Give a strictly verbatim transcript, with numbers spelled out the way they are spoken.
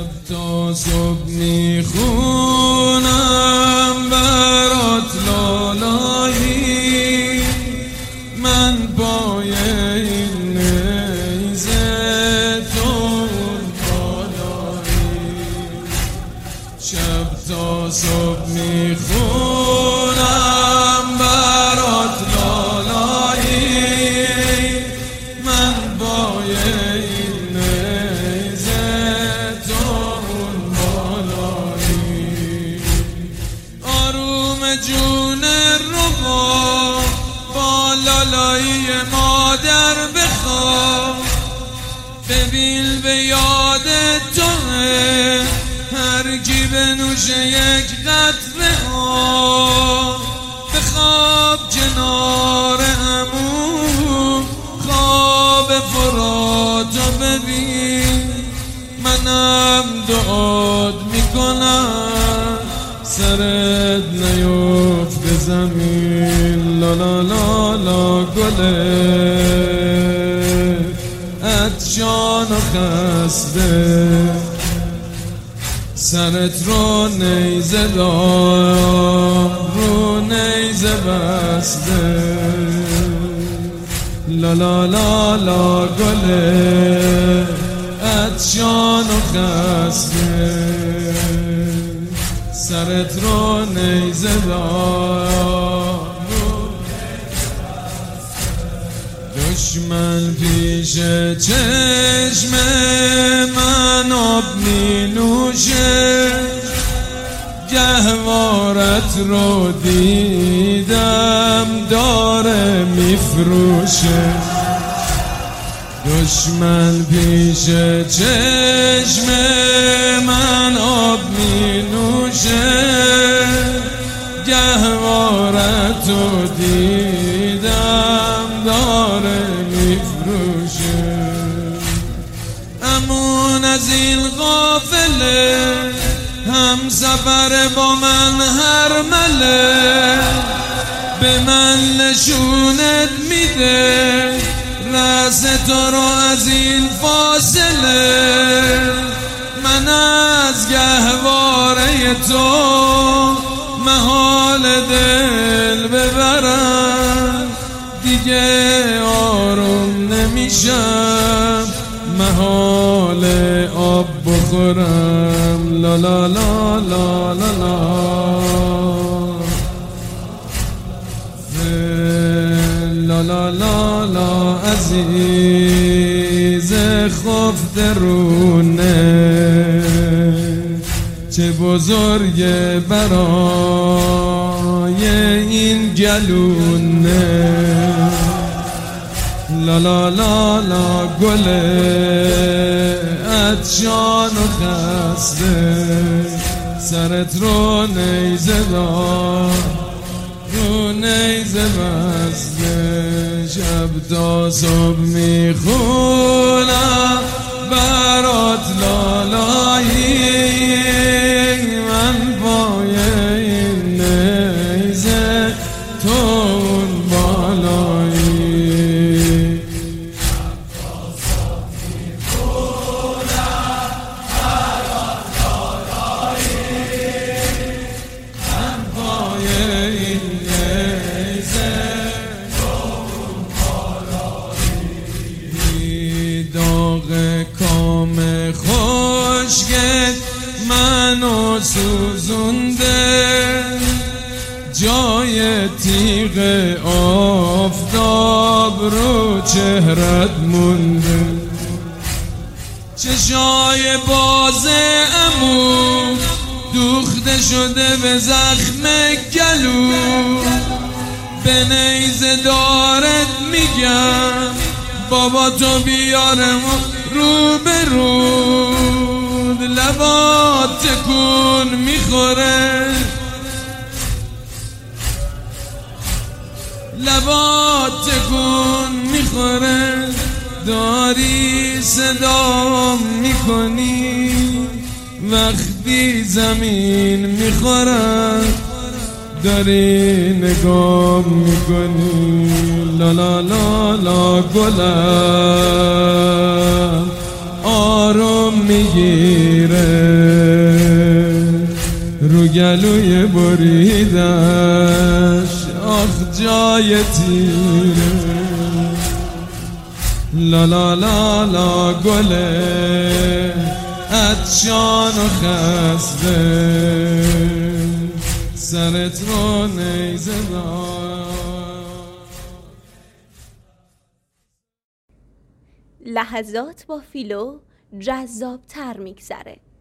شب تا صبح میخونم برات لالایی، من پای این نیزه تو بالایی. شب تا صبح میخونم برات لالایی، من پای این نیزه تو بالایی. آروم جون ربا با لالایی مادر بخواب، ببین به یاد توه هر کی بنوشه یک قطره آب. بخواب کنار عمو خواب فراتو ببین، منم دعات میکنم سرت نیفت زمین. لا لا لا لا گله عطشان و خسته، سرت رو نیزه دار رو نیزه بسته. لا لا لا لا گله عطشان و خسته، سرت رو نیزه دار. دشمن پیش چشم من آب می نوشه، گهوارت رو دیدم داره میفروشه. دشمن پیش چشم من آب می نوشه، گهوارت رو دیدم داره میفروشه. امون از این غافله هم سفر با من هر مله، به من نشونت میده رأس تو رو از این فاصله. من از گهواره تو محال دل ببرم، دیگه آروم نمیشم محال آب بخورم. لا لا لا لا لا لا لا لا لا لا عزیز خفته رونه، چه بزرگه برای این گلونه. لا لا لا لا گله عطشان و خسته، سرت رو نیزه دار رو نیزه بسته. شب تا صبح میخونم برات لالایی، من پای این نیزه تو اون بالایی. شب تا صبح میخونم برات لالایی، من پای این نیزه تو اون بالایی. داغ کام خشکت منو سوزونده، جای تیغ آفتاب رو چهرت مونده. چشای باز عمو دوخته شده به زخم گلو، به نیزه دارت میگم بابا تو بیارم رو به رود. لبات تکون میخوره لبات تکون میخوره، داری صدام میکنی وقتی زمین میخورد، داری نگاه میکنی. لا لا لا لا گلم آروم آروم میگیره، رو گلوی بریدش آخ جای تیره. لا لا لا لا گله عطشان و خسته، سرت رو نیزه دار. لحظات با فیلو جذاب تر میگذره.